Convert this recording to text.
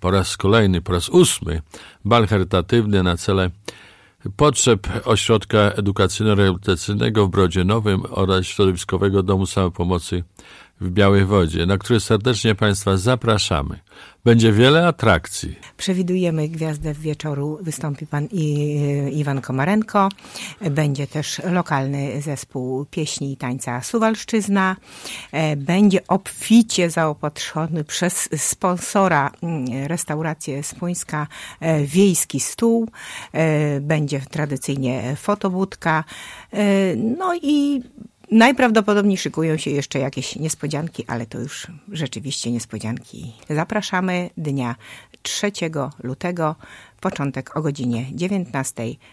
po raz kolejny, po raz 8 bal charytatywny na cele potrzeb Ośrodka Edukacyjno-Rehabilitacyjnego w Brodzie Nowym oraz Środowiskowego Domu Samopomocy w Białej Wodzie, na który serdecznie Państwa zapraszamy. Będzie wiele atrakcji. Przewidujemy gwiazdę wieczoru. Wystąpi pan Iwan Komarenko. Będzie też lokalny zespół pieśni i tańca Suwalszczyzna. Będzie obficie zaopatrzony przez sponsora restaurację Spunska Wiejski Stół. Będzie tradycyjnie fotobudka. No i najprawdopodobniej szykują się jeszcze jakieś niespodzianki, ale to już rzeczywiście niespodzianki. Zapraszamy dnia 3 lutego, początek o godzinie 19